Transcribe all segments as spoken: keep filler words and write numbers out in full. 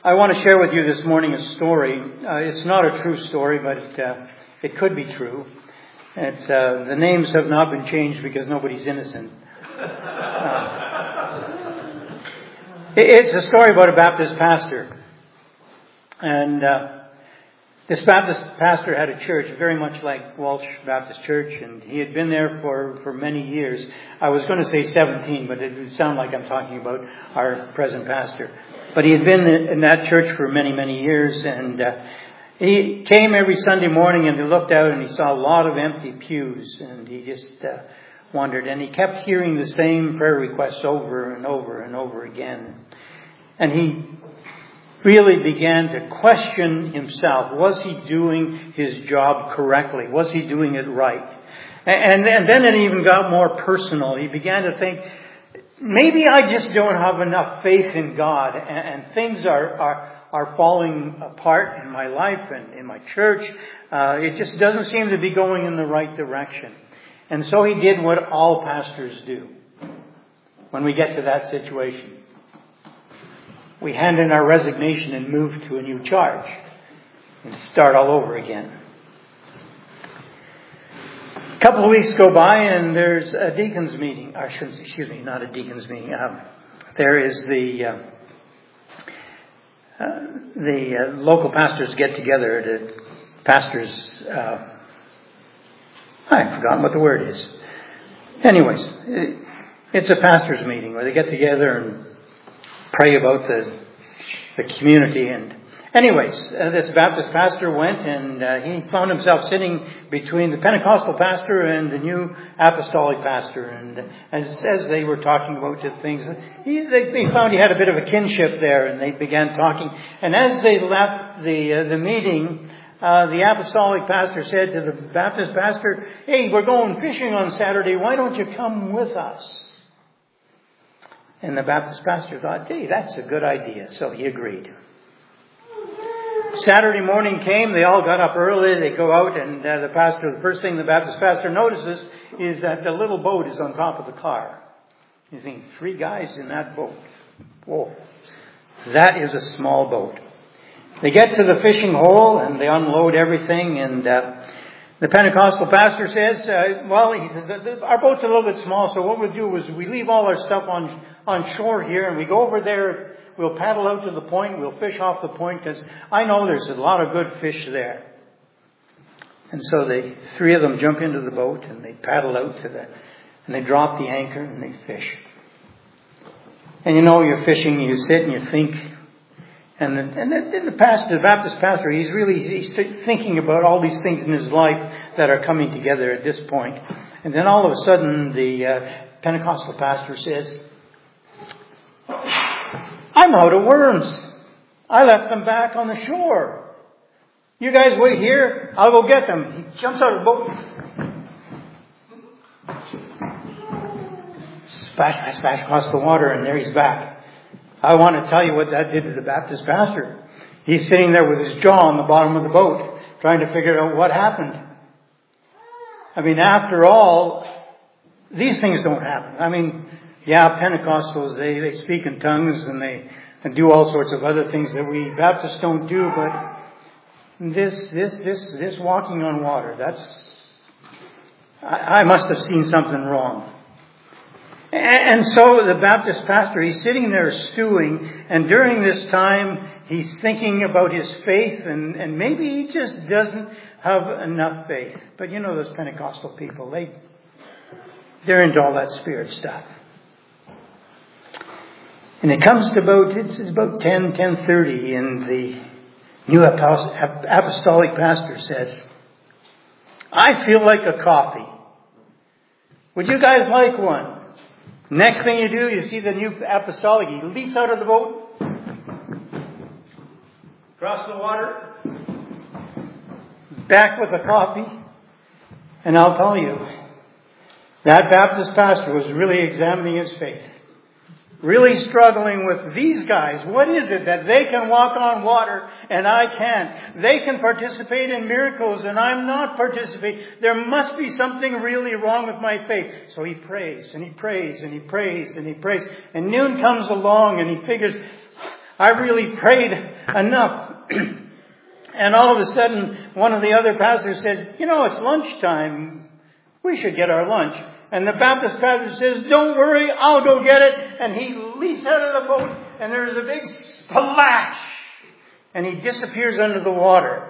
I want to share with you this morning a story. Uh, it's not a true story, but it, uh, it could be true. It's, uh, the names have not been changed because nobody's innocent. Uh, it, it's a story about a Baptist pastor. And uh, this Baptist pastor had a church very much like Walsh Baptist Church, and he had been there for, for many years. I was going to say seventeen, but it would sound like I'm talking about our present pastor. But he had been in that church for many, many years, and uh, he came every Sunday morning and he looked out and he saw a lot of empty pews, and he just uh, wondered. And he kept hearing the same prayer requests over and over and over again. And he really began to question himself. Was he doing his job correctly? Was he doing it right? And, and then it even got more personal. He began to think, maybe I just don't have enough faith in God, and, and things are, are are falling apart in my life and in my church. Uh, it just doesn't seem to be going in the right direction. And so he did what all pastors do when we get to that situation. We hand in our resignation and move to a new charge and start all over again. A couple of weeks go by and there's a deacon's meeting. Or shouldn't, excuse me, not a deacon's meeting. Um, there is the uh, uh, the uh, local pastors get together. The pastors, uh, I've forgotten what the word is. Anyways, it, it's a pastors meeting where they get together and pray about the the community. And anyways, uh, this Baptist pastor went and uh, he found himself sitting between the Pentecostal pastor and the new apostolic pastor. And as as they were talking about the things, he, they, they found he had a bit of a kinship there, and they began talking. And as they left the uh, the meeting, uh, the apostolic pastor said to the Baptist pastor, "Hey, we're going fishing on Saturday. Why don't you come with us?" And the Baptist pastor thought, hey, that's a good idea. So he agreed. Saturday morning came. They all got up early. They go out, and uh, the pastor, the first thing the Baptist pastor notices is that the little boat is on top of the car. He's thinking, three guys in that boat. Whoa. That is a small boat. They get to the fishing hole, and they unload everything, and uh, the Pentecostal pastor says, uh, well, he says, our boat's a little bit small, so what we'll do is we leave all our stuff on on shore here, and we go over there, we'll paddle out to the point, we'll fish off the point, because I know there's a lot of good fish there. And so the three of them jump into the boat, and they paddle out to the, and they drop the anchor, and they fish. And you know, you're fishing, you sit and you think, and the, and the, the pastor, the Baptist pastor, he's really he's thinking about all these things in his life that are coming together at this point. And then all of a sudden, the uh, Pentecostal pastor says, I'm out of worms. I left them back on the shore. You guys wait here. I'll go get them. He jumps out of the boat. Splash, splash, splash across the water, and there he's back. I want to tell you what that did to the Baptist pastor. He's sitting there with his jaw on the bottom of the boat, trying to figure out what happened. I mean, after all, these things don't happen. I mean, yeah, Pentecostals, they, they speak in tongues and they and do all sorts of other things that we Baptists don't do, but this, this, this, this walking on water, that's, I, I must have seen something wrong. And, and so the Baptist pastor, he's sitting there stewing, and during this time, he's thinking about his faith, and, and maybe he just doesn't have enough faith. But you know those Pentecostal people, they, they're into all that spirit stuff. And it comes to about, it's about ten, ten thirty, and the new apostolic pastor says, I feel like a coffee. Would you guys like one? Next thing you do, you see the new apostolic, he leaps out of the boat, across the water, back with a coffee. And I'll tell you, that Baptist pastor was really examining his faith. Really struggling with these guys. What is it that they can walk on water and I can't? They can participate in miracles and I'm not participating. There must be something really wrong with my faith. So he prays and he prays and he prays and he prays. And noon comes along and he figures, I really prayed enough. And all of a sudden, one of the other pastors said, you know, it's lunchtime. We should get our lunch. And the Baptist pastor says, don't worry, I'll go get it. And he leaps out of the boat, and there's a big splash. And he disappears under the water.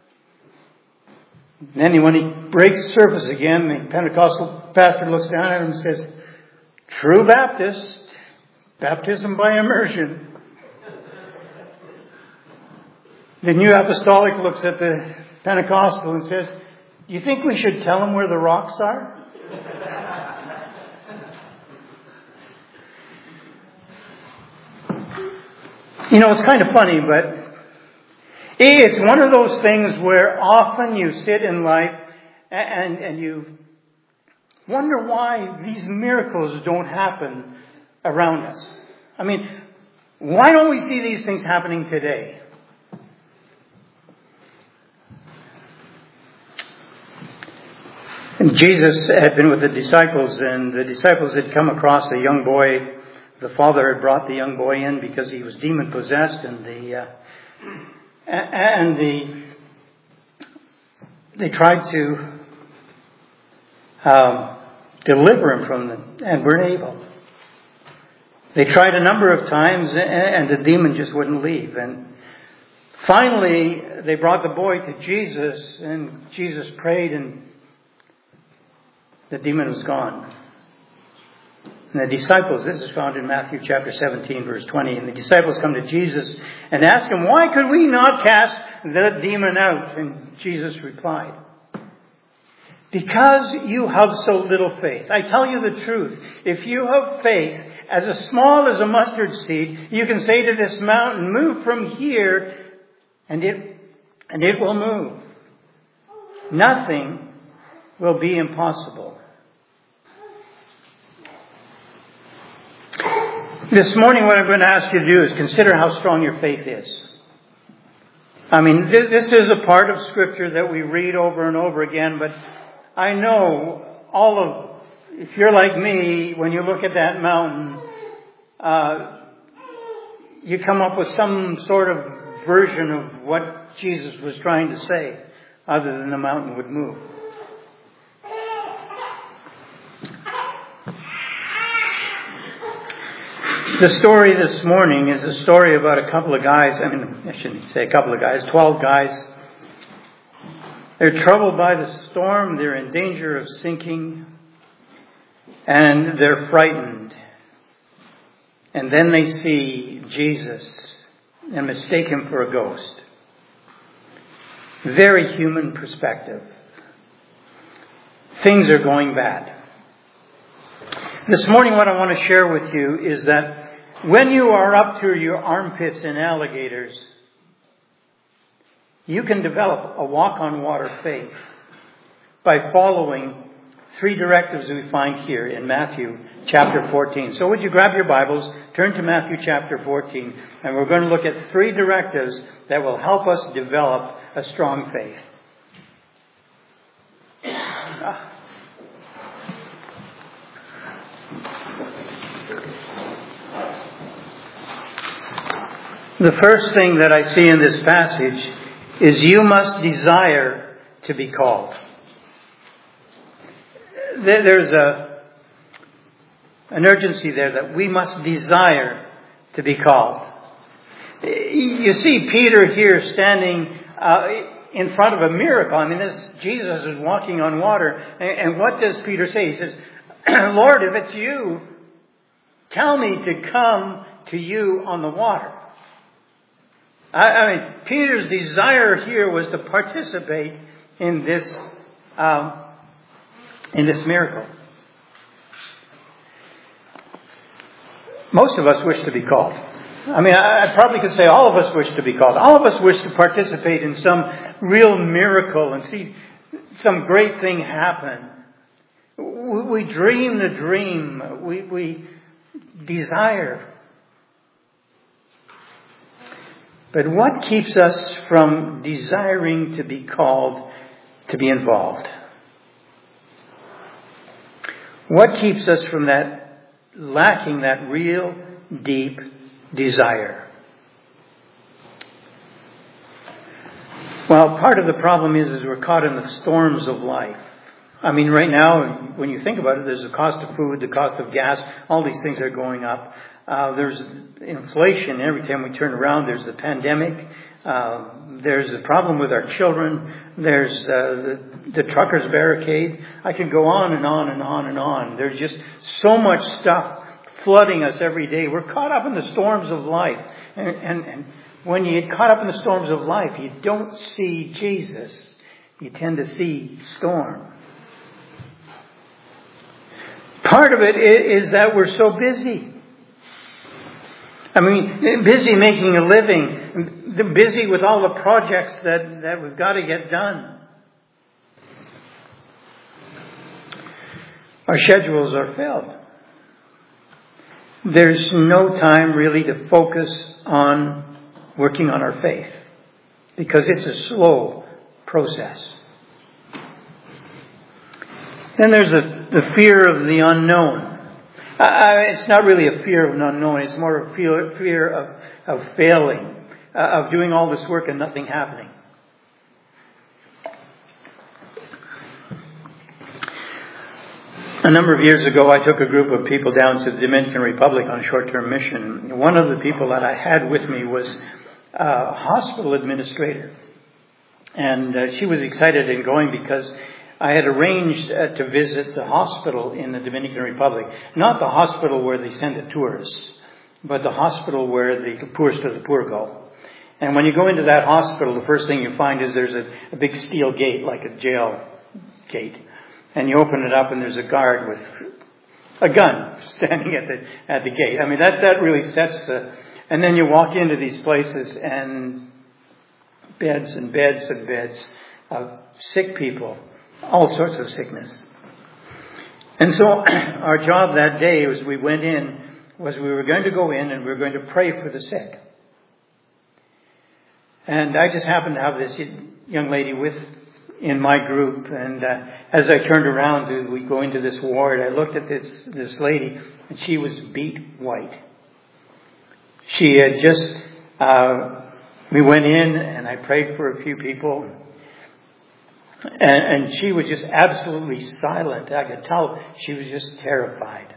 And then when he breaks surface again, the Pentecostal pastor looks down at him and says, true Baptist, baptism by immersion. The New Apostolic looks at the Pentecostal and says, do you think we should tell him where the rocks are? You know, it's kind of funny, but it's one of those things where often you sit in life and, and you wonder why these miracles don't happen around us. I mean, why don't we see these things happening today? And Jesus had been with the disciples, and the disciples had come across a young boy. The father had brought the young boy in because he was demon possessed, and the uh, and the they tried to um, deliver him from them, and weren't able. They tried a number of times, and the demon just wouldn't leave. And finally, they brought the boy to Jesus, and Jesus prayed, and the demon was gone. And the disciples, this is found in Matthew chapter seventeen, verse twenty, and the disciples come to Jesus and ask him, why could we not cast the demon out? And Jesus replied, because you have so little faith. I tell you the truth. If you have faith as as small as a mustard seed, you can say to this mountain, move from here, and it, and it will move. Nothing will be impossible. This morning, what I'm going to ask you to do is consider how strong your faith is. I mean, th- this is a part of Scripture that we read over and over again, but I know all of, if you're like me, when you look at that mountain, uh, you come up with some sort of version of what Jesus was trying to say, other than the mountain would move. The story this morning is a story about a couple of guys. I mean, I shouldn't say a couple of guys, twelve guys. They're troubled by the storm. They're in danger of sinking. And they're frightened. And then they see Jesus and mistake him for a ghost. Very human perspective. Things are going bad. This morning, what I want to share with you is that when you are up to your armpits in alligators, you can develop a walk-on-water faith by following three directives we find here in Matthew chapter fourteen. So would you grab your Bibles, turn to Matthew chapter fourteen, and we're going to look at three directives that will help us develop a strong faith. The first thing that I see in this passage is you must desire to be called. There's a, an urgency there that we must desire to be called. You see Peter here standing uh, in front of a miracle. I mean, this Jesus is walking on water. And, and what does Peter say? He says, Lord, if it's you, tell me to come to you on the water. I, I mean, Peter's desire here was to participate in this um, in this miracle. Most of us wish to be called. I mean, I, I probably could say all of us wish to be called. All of us wish to participate in some real miracle and see some great thing happen. We, we dream the dream. We, we desire. But what keeps us from desiring to be called to be involved? What keeps us from that, lacking that real deep desire? Well, part of the problem is, is we're caught in the storms of life. I mean, right now, when you think about it, there's the cost of food, the cost of gas, all these things are going up. Uh, there's inflation every time we turn around. There's the pandemic. Uh, there's the problem with our children. There's uh, the, the truckers' barricade. I could go on and on and on and on. There's just so much stuff flooding us every day. We're caught up in the storms of life. And, and, and when you get caught up in the storms of life, you don't see Jesus. You tend to see storm. Part of it is that we're so busy. I mean, busy making a living, busy with all the projects that, that we've got to get done. Our schedules are filled. There's no time really to focus on working on our faith, because it's a slow process. Then there's a, the fear of the unknown. Uh, it's not really a fear of an unknown. It's more a fear, fear of, of failing, uh, of doing all this work and nothing happening. A number of years ago, I took a group of people down to the Dominican Republic on a short-term mission. One of the people that I had with me was a hospital administrator. And uh, she was excited in going because I had arranged uh, to visit the hospital in the Dominican Republic. Not the hospital where they send the tourists, but the hospital where the poorest of the poor go. And when you go into that hospital, the first thing you find is there's a, a big steel gate, like a jail gate. And you open it up and there's a guard with a gun standing at the at the gate. I mean, that, that really sets the... And then you walk into these places and beds and beds and beds of sick people. All sorts of sickness. And so our job that day was we went in, was we were going to go in and we were going to pray for the sick. And I just happened to have this young lady with in my group. And uh, as I turned around to we go into this ward, I looked at this, this lady and she was beat white. She had just, uh, we went in and I prayed for a few people. And, and she was just absolutely silent. I could tell she was just terrified.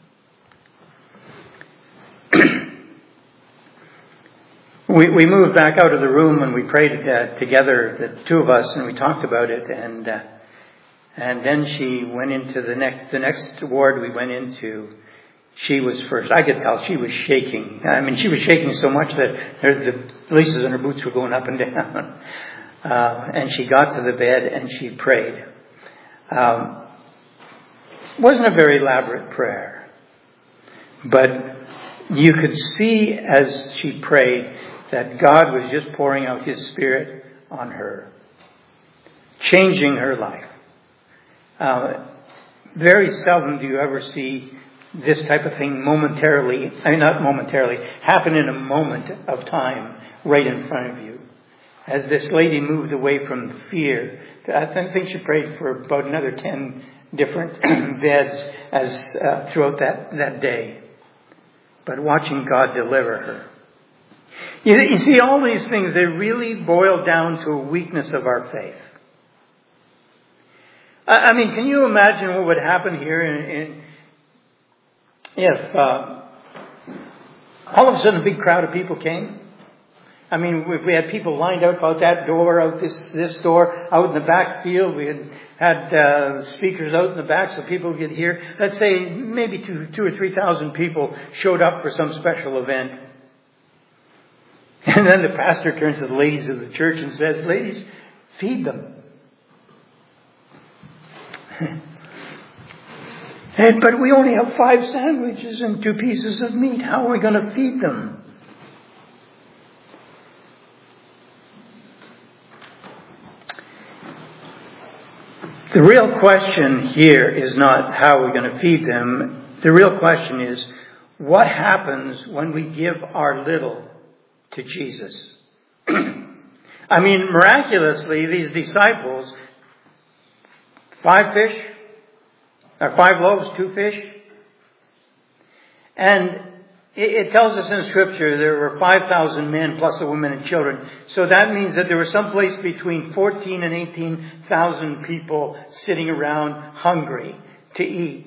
we we moved back out of the room and we prayed uh, together, the two of us, and we talked about it. And uh, and then she went into the next the next ward we went into. She was first. I could tell she was shaking. I mean, she was shaking so much that her, the laces on her boots were going up and down. Uh, and she got to the bed and she prayed. Um, wasn't a very elaborate prayer, but you could see as she prayed that God was just pouring out His Spirit on her, changing her life. Uh, very seldom do you ever see this type of thing momentarily, I mean not momentarily, happen in a moment of time right in front of you. As this lady moved away from fear, I think she prayed for about another ten different beds as uh, throughout that, that day. But watching God deliver her. You, you see, all these things, they really boil down to a weakness of our faith. I, I mean, can you imagine what would happen here in, in, if uh, all of a sudden a big crowd of people came? I mean, if we had people lined up out that door, out this this door, out in the back field, we had had uh, speakers out in the back so people could hear. Let's say maybe two, two or three thousand people showed up for some special event. And then the pastor turns to the ladies of the church and says, "Ladies, feed them." And, but we only have five sandwiches and two pieces of meat. How are we going to feed them? The real question here is not how we're going to feed them. The real question is, what happens when we give our little to Jesus? I mean, miraculously, these disciples, five fish, or five loaves, two fish. And it, it tells us in Scripture there were five thousand men plus the women and children. So that means that there was someplace between fourteen and eighteen thousand people sitting around hungry to eat.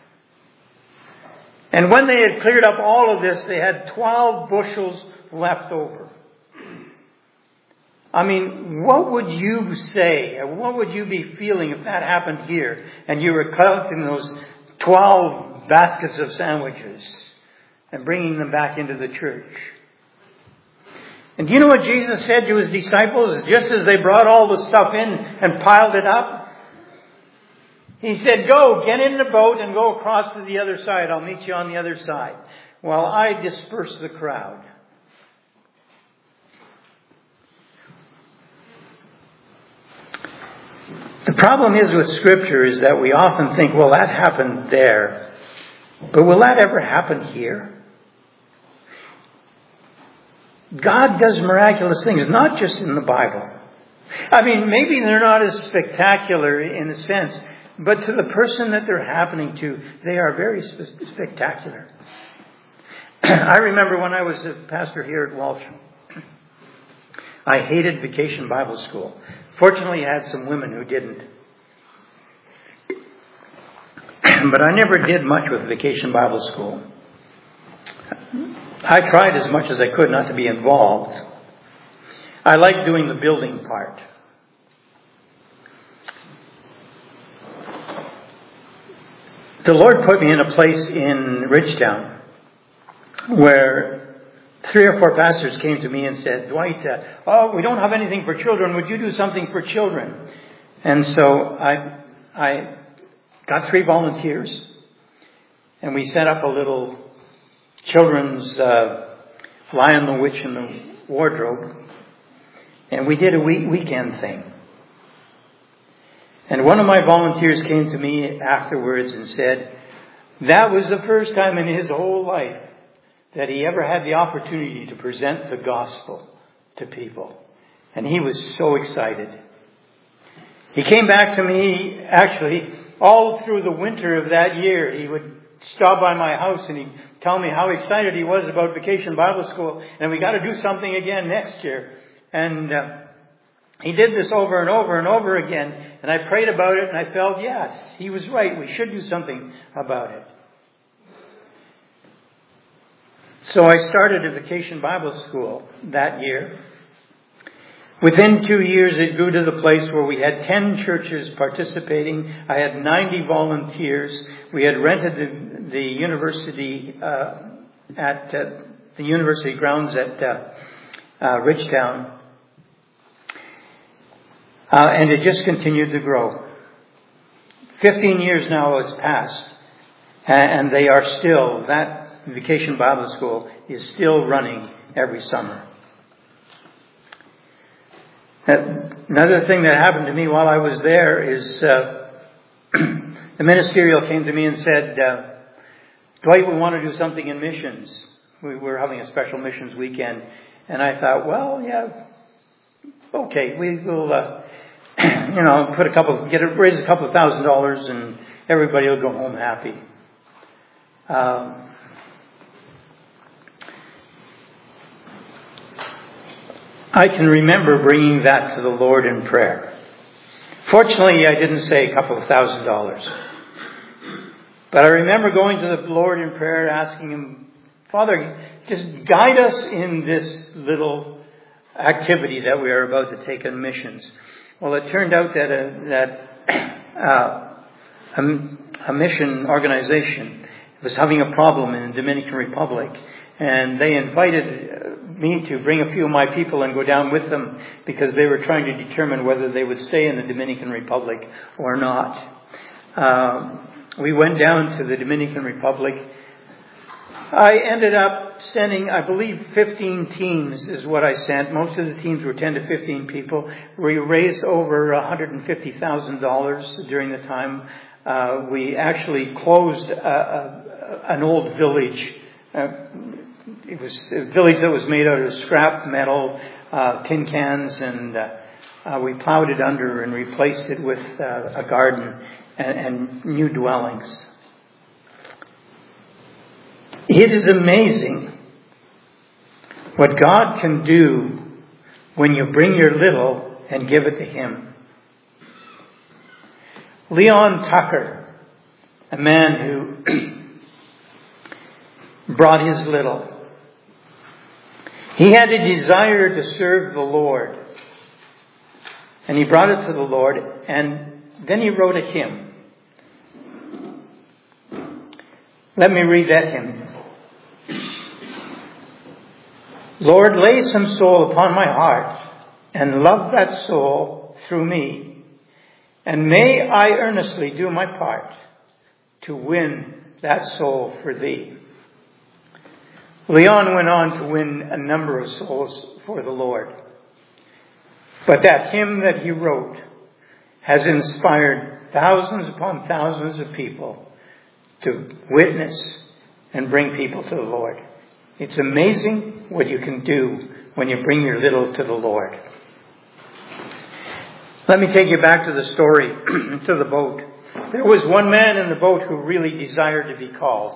And when they had cleared up all of this, they had twelve bushels left over. I mean, what would you say? What would you be feeling if that happened here and you were collecting those twelve baskets of sandwiches and bringing them back into the church? And do you know what Jesus said to his disciples just as they brought all the stuff in and piled it up? He said, go, get in the boat and go across to the other side. I'll meet you on the other side while I disperse the crowd. The problem is with Scripture is that we often think, well, that happened there. But will that ever happen here? God does miraculous things, not just in the Bible. I mean, maybe they're not as spectacular in a sense, but to the person that they're happening to, they are very sp- spectacular. I remember when I was a pastor here at Walsh, I hated Vacation Bible School. Fortunately, I had some women who didn't. But I never did much with Vacation Bible School. I tried as much as I could not to be involved. I liked doing the building part. The Lord put me in a place in Ridgetown where three or four pastors came to me and said, Dwight, uh, oh, we don't have anything for children. Would you do something for children? And so I, I got three volunteers, and we set up a little children's uh, Lion, the Witch, and the Wardrobe, and we did a week- weekend thing. And one of my volunteers came to me afterwards and said, that was the first time in his whole life that he ever had the opportunity to present the gospel to people. And he was so excited. He came back to me, actually, all through the winter of that year. He would stop by my house and he'd tell me how excited he was about Vacation Bible School. And we got to do something again next year. And uh, he did this over and over and over again. And I prayed about it and I felt, yes, he was right. We should do something about it. So I started a Vacation Bible School that year. Within two years, it grew to the place where we had ten churches participating. I had ninety volunteers. We had rented the, the university uh, at uh, the university grounds at uh, uh, Ridgetown. Uh, and it just continued to grow. Fifteen years now has passed, and they are still, that Vacation Bible School is still running every summer. Another thing that happened to me while I was there is uh, the ministerial came to me and said, uh, Dwight, we want to do something in missions. We were having a special missions weekend. And I thought, well, yeah, okay, we will, uh, you know, put a couple, get a, raise a couple of thousand dollars and everybody will go home happy. Um, I can remember bringing that to the Lord in prayer. Fortunately, I didn't say a couple of thousand dollars. But I remember going to the Lord in prayer, asking Him, Father, just guide us in this little activity that we are about to take on missions. Well, it turned out that a, that uh, a, a mission organization was having a problem in the Dominican Republic. And they invited me to bring a few of my people and go down with them because they were trying to determine whether they would stay in the Dominican Republic or not. Um, we went down to the Dominican Republic. I ended up sending, I believe, fifteen teams is what I sent. Most of the teams were ten to fifteen people. We raised over one hundred fifty thousand dollars during the time. Uh, we actually closed a, a, an old village. Uh, it was a village that was made out of scrap metal, uh, tin cans, and uh, uh, we plowed it under and replaced it with uh, a garden and, and new dwellings. It is amazing what God can do when you bring your little and give it to Him. Leon Tucker, a man who brought his little. He had a desire to serve the Lord. And he brought it to the Lord, and then he wrote a hymn. Let me read that hymn. Lord, lay some soul upon my heart, and love that soul through me. And may I earnestly do my part to win that soul for Thee. Leon went on to win a number of souls for the Lord. But that hymn that he wrote has inspired thousands upon thousands of people to witness and bring people to the Lord. It's amazing what you can do when you bring your little to the Lord. Let me take you back to the story, to the boat. There was one man in the boat who really desired to be called.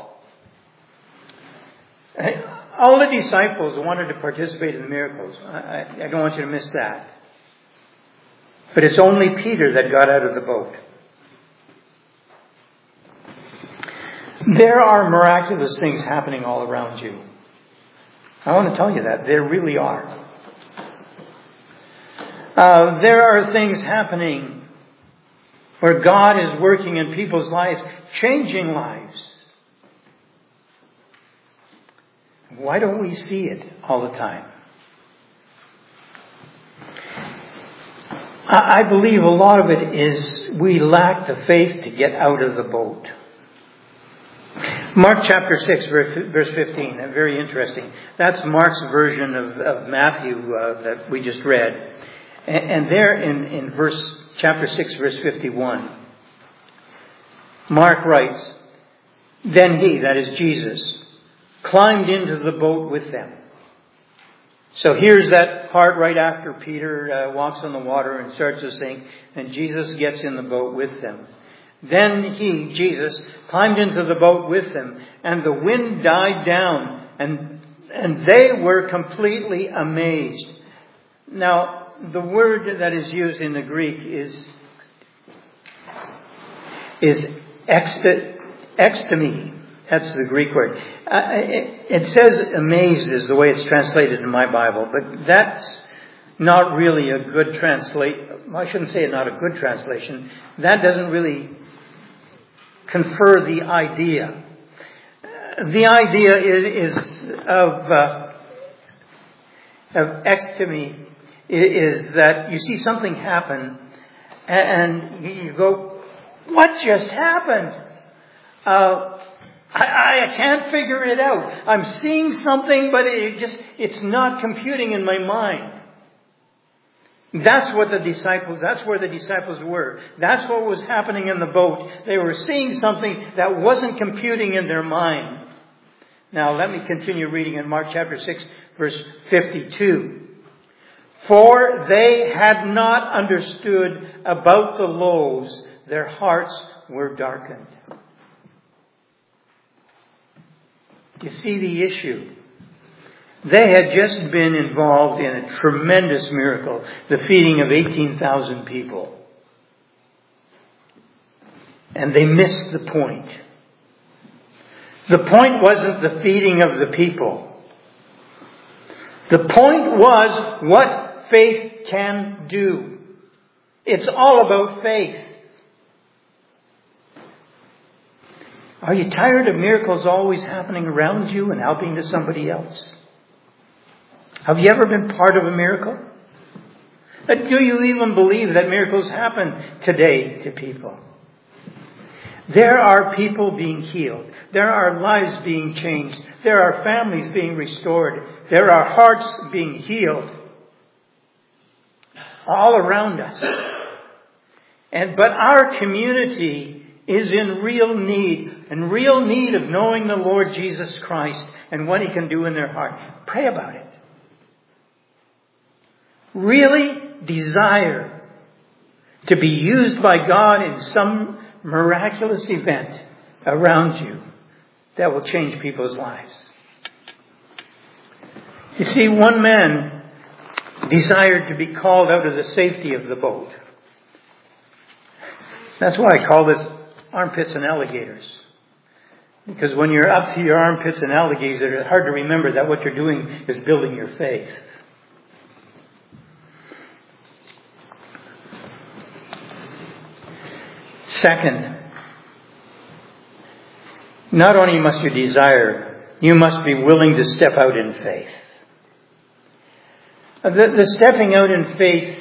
All the disciples wanted to participate in the miracles. I, I don't want you to miss that. But it's only Peter that got out of the boat. There are miraculous things happening all around you. I want to tell you that. There really are. Uh, there are things happening where God is working in people's lives, changing lives. Why don't we see it all the time? I believe a lot of it is we lack the faith to get out of the boat. Mark chapter six, verse fifteen, very interesting. That's Mark's version of, of Matthew uh, that we just read. And, and there in, in verse chapter six, verse fifty-one, Mark writes, Then he, that is Jesus, climbed into the boat with them. So here's that part right after Peter uh, walks on the water and starts to sink, and Jesus gets in the boat with them. Then he, Jesus, climbed into the boat with them, and the wind died down, and and they were completely amazed. Now, the word that is used in the Greek is is ekstemi. That's the Greek word. Uh, it, it says amazed is the way it's translated in my Bible, but that's not really a good translate. I shouldn't say not a good translation. That doesn't really confer the idea. The idea is, is of uh, of ekstemi is that you see something happen and you go, "What just happened?" Uh, I, I can't figure it out. I'm seeing something, but it just, it's not computing in my mind. That's what the disciples, that's where the disciples were. That's what was happening in the boat. They were seeing something that wasn't computing in their mind. Now, let me continue reading in Mark chapter six, verse fifty-two. For they had not understood about the loaves, their hearts were darkened. You see the issue. They had just been involved in a tremendous miracle, the feeding of eighteen thousand people. And they missed the point. The point wasn't the feeding of the people. The point was what faith can do. It's all about faith. Are you tired of miracles always happening around you and helping to somebody else? Have you ever been part of a miracle? Do you even believe that miracles happen today to people? There are people being healed. There are lives being changed. There are families being restored. There are hearts being healed. All around us. And but our community is in real need, in real need of knowing the Lord Jesus Christ and what He can do in their heart. Pray about it. Really desire to be used by God in some miraculous event around you. that will change people's lives. You see, one man desired to be called out of the safety of the boat. That's why I call this armpits and alligators. Because when you're up to your armpits and alligators, it's hard to remember that what you're doing is building your faith. Second, not only must you desire, you must be willing to step out in faith. The, the stepping out in faith,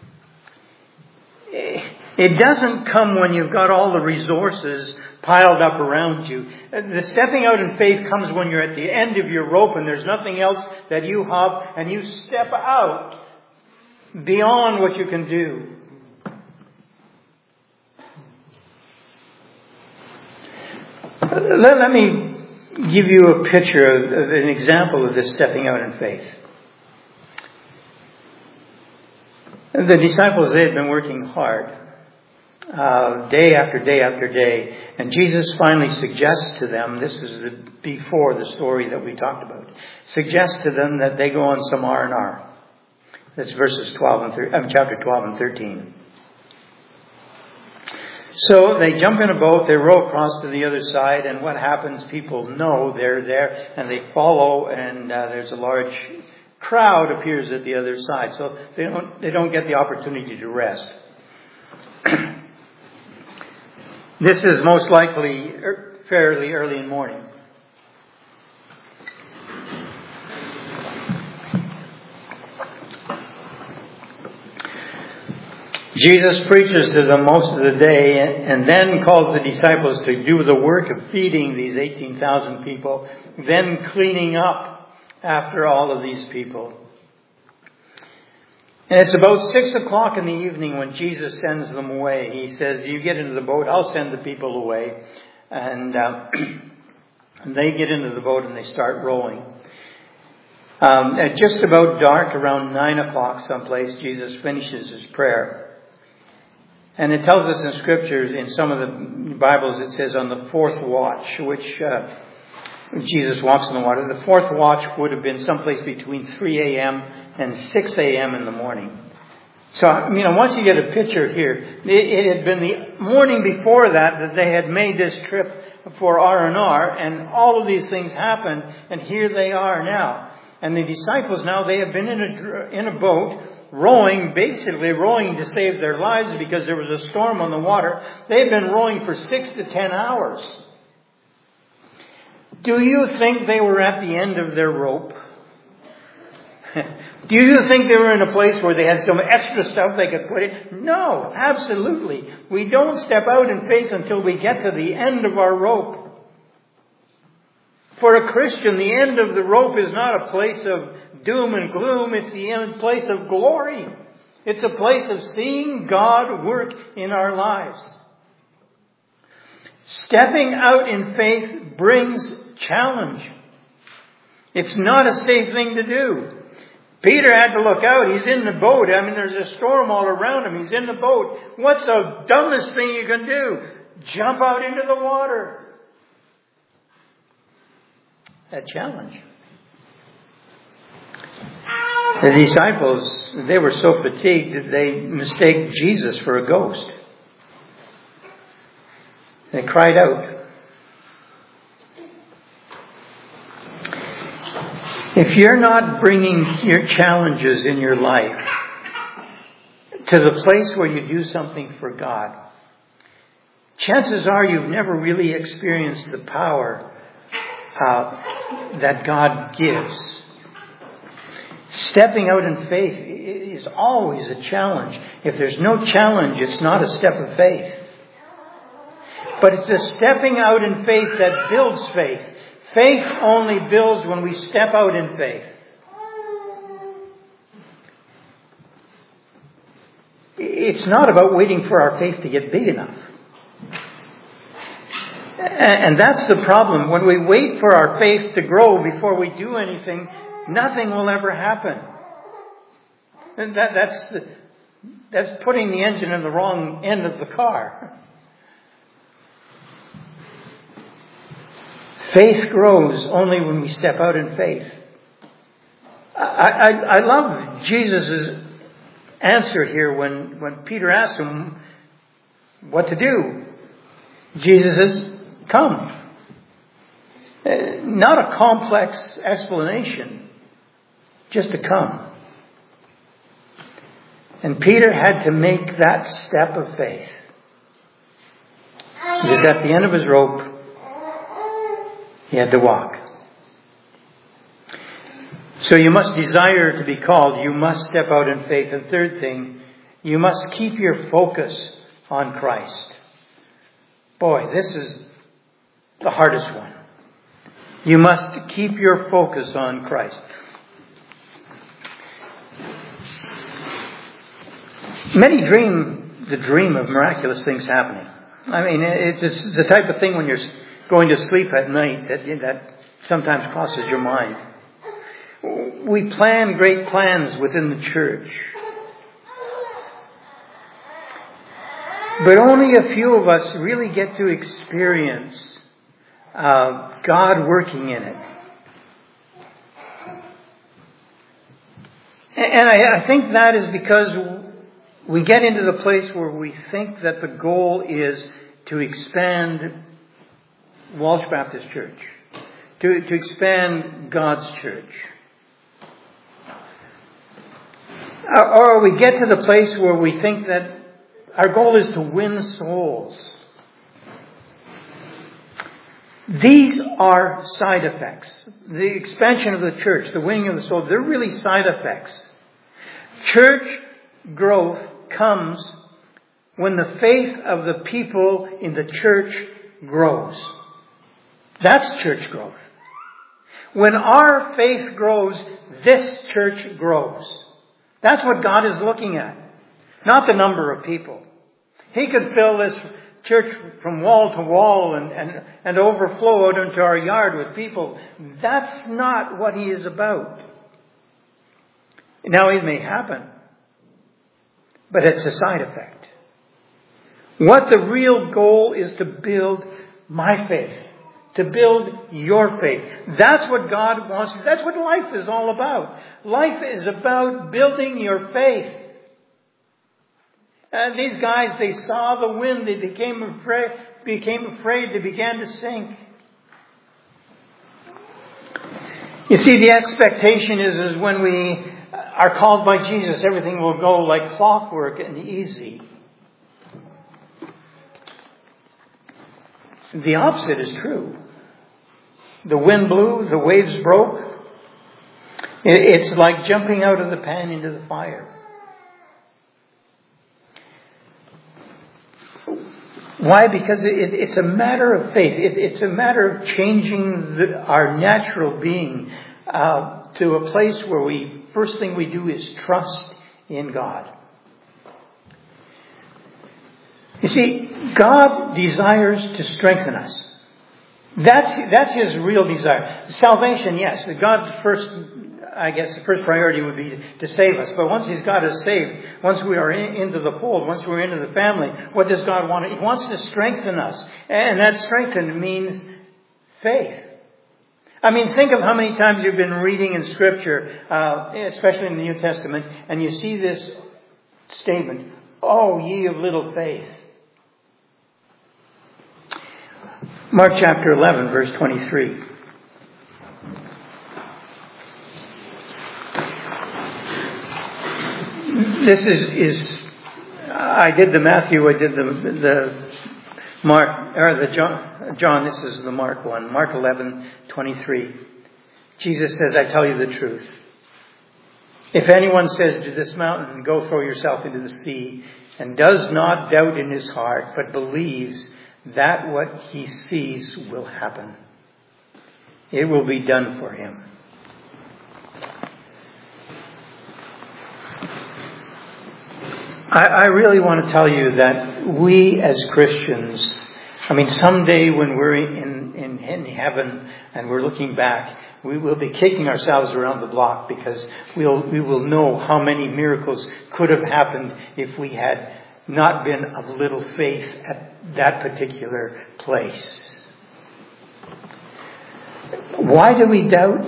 it doesn't come when you've got all the resources piled up around you. The stepping out in faith comes when you're at the end of your rope and there's nothing else that you have, and you step out beyond what you can do. Let, let me give you a picture of, of an example of this stepping out in faith. The disciples, they had been working hard, uh, day after day after day. And Jesus finally suggests to them, this is the, before the story that we talked about, suggests to them that they go on some R and R. That's verses twelve and thir- uh, chapter twelve and thirteen. So they jump in a boat, they row across to the other side, and what happens, people know they're there, and they follow, and uh, there's a large crowd appears at the other side. So they don't, they don't get the opportunity to rest. This is most likely fairly early in the morning. Jesus preaches to them most of the day and then calls the disciples to do the work of feeding these eighteen thousand people, then cleaning up after all of these people. And it's about six o'clock in the evening when Jesus sends them away. He says, you get into the boat, I'll send the people away. And, uh, and they get into the boat and they start rowing. Um, at just about dark, around nine o'clock someplace, Jesus finishes his prayer. And it tells us in scriptures, in some of the Bibles, it says on the fourth watch, which uh, Jesus walks in the water. The fourth watch would have been someplace between three a.m. and six a.m. in the morning. So, you know, once you get a picture here, it, it had been the morning before that that they had made this trip for R and R, and all of these things happened, and here they are now. And the disciples now, they have been in a, in a boat, rowing, basically rowing to save their lives because there was a storm on the water. They've been rowing for six to ten hours. Do you think they were at the end of their rope? Do you think they were in a place where they had some extra stuff they could put in? No, absolutely. We don't step out in faith until we get to the end of our rope. For a Christian, the end of the rope is not a place of doom and gloom. It's the end place of glory. It's a place of seeing God work in our lives. Stepping out in faith brings challenge. It's not a safe thing to do. Peter had to look out. He's in the boat. I mean, there's a storm all around him. He's in the boat. What's the dumbest thing you can do? Jump out into the water. A challenge. The disciples, they were so fatigued that they mistake Jesus for a ghost. They cried out. If you're not bringing your challenges in your life to the place where you do something for God, chances are you've never really experienced the power uh, that God gives. Stepping out in faith is always a challenge. If there's no challenge, it's not a step of faith. But it's a stepping out in faith that builds faith. Faith only builds when we step out in faith. It's not about waiting for our faith to get big enough. And that's the problem. When we wait for our faith to grow before we do anything, nothing will ever happen. And that, that's, the, that's putting the engine in the wrong end of the car. Faith grows only when we step out in faith. I, I, I love Jesus' answer here when, when Peter asked him what to do. Jesus says, come. Not a complex explanation, just to come. And Peter had to make that step of faith. He was at the end of his rope. He had to walk. So you must desire to be called. You must step out in faith. And third thing, you must keep your focus on Christ. Boy, this is the hardest one. You must keep your focus on Christ. Many dream the dream of miraculous things happening. I mean, it's, it's the type of thing when you're going to sleep at night that, that sometimes crosses your mind. We plan great plans within the church. But only a few of us really get to experience uh, God working in it. And I, I think that is because we get into the place where we think that the goal is to expand Walsh Baptist Church, to, to expand God's church. Or we get to the place where we think that our goal is to win souls. These are side effects. The expansion of the church, the winning of the souls, they're really side effects. Church growth comes when the faith of the people in the church grows. That's church growth. When our faith grows, this church grows. That's what God is looking at. Not the number of people. He could fill this church from wall to wall and, and, and overflow out into our yard with people. That's not what He is about. Now it may happen, but it's a side effect. What the real goal is to build my faith. To build your faith. That's what God wants. That's what life is all about. Life is about building your faith. And these guys, they saw the wind. They became afraid. Became afraid. They began to sink. You see, the expectation is, is when we are called by Jesus, everything will go like clockwork and easy. The opposite is true. The wind blew, the waves broke. It's like jumping out of the pan into the fire. Why? Because it's a matter of faith. It's a matter of changing the, our natural being uh, to a place where we, first thing we do is trust in God. You see, God desires to strengthen us. That's that's His real desire. Salvation, yes. God's first, I guess, the first priority would be to save us. But once He's got us saved, once we are in, into the fold, once we're into the family, what does God want? He wants to strengthen us. And that strengthen means faith. I mean, think of how many times you've been reading in Scripture, uh, especially in the New Testament, and you see this statement, "Oh, ye of little faith." Mark chapter eleven, verse twenty-three. This is, is I did the Matthew, I did the, the Mark, or the John, John, this is the Mark one. Mark eleven, twenty-three. Jesus says, I tell you the truth. If anyone says to this mountain, go throw yourself into the sea, and does not doubt in his heart, but believes that what he sees will happen, it will be done for him. I, I really want to tell you that we as Christians, I mean, someday when we're in, in, in heaven and we're looking back, we will be kicking ourselves around the block because we'll, we will know how many miracles could have happened if we had not been of little faith at that particular place. Why do we doubt?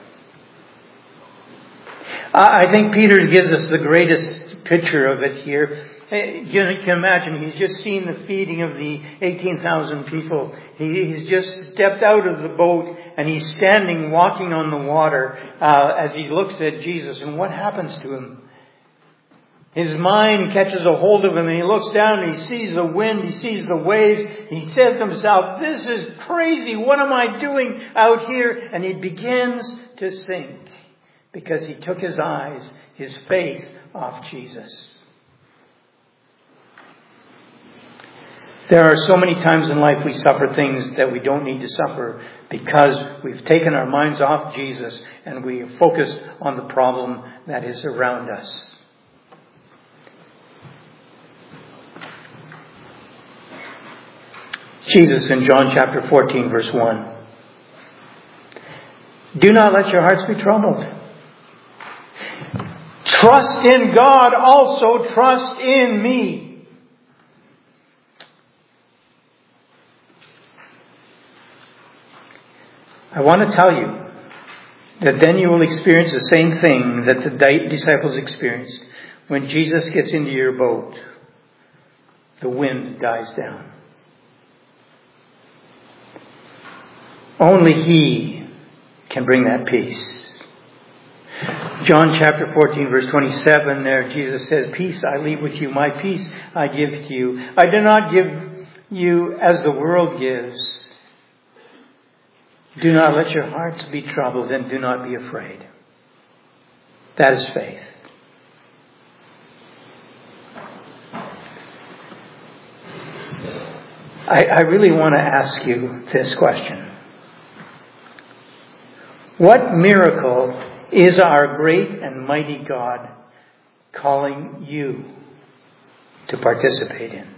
I think Peter gives us the greatest picture of it here. You can imagine, he's just seen the feeding of the eighteen thousand people. He, he's just stepped out of the boat and he's standing walking on the water uh, as he looks at Jesus. And what happens to him? His mind catches a hold of him and he looks down and he sees the wind, he sees the waves. He says to himself, this is crazy. What am I doing out here? And he begins to sink because he took his eyes, his faith off Jesus. There are so many times in life we suffer things that we don't need to suffer because we've taken our minds off Jesus and we focus on the problem that is around us. Jesus in John chapter fourteen verse one. Do not let your hearts be troubled. Trust in God, also trust in me. I want to tell you that then you will experience the same thing that the disciples experienced. When Jesus gets into your boat, the wind dies down. Only He can bring that peace. John chapter fourteen verse twenty-seven there Jesus says, peace I leave with you, my peace I give to you. I do not give you as the world gives. Do not let your hearts be troubled and do not be afraid. That is faith. I, I really want to ask you this question. What miracle is our great and mighty God calling you to participate in?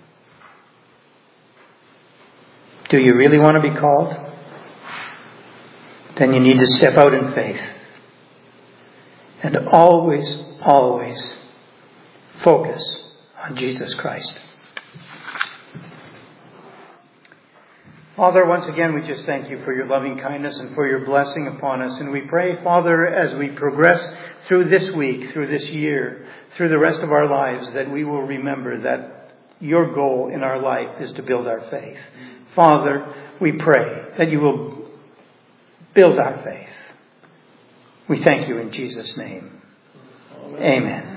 Do you really want to be called? Then you need to step out in faith. And always, always focus on Jesus Christ. Father, once again, we just thank you for your loving kindness and for your blessing upon us. And we pray, Father, as we progress through this week, through this year, through the rest of our lives, that we will remember that your goal in our life is to build our faith. Father, we pray that you will build our faith. We thank you in Jesus' name. Amen.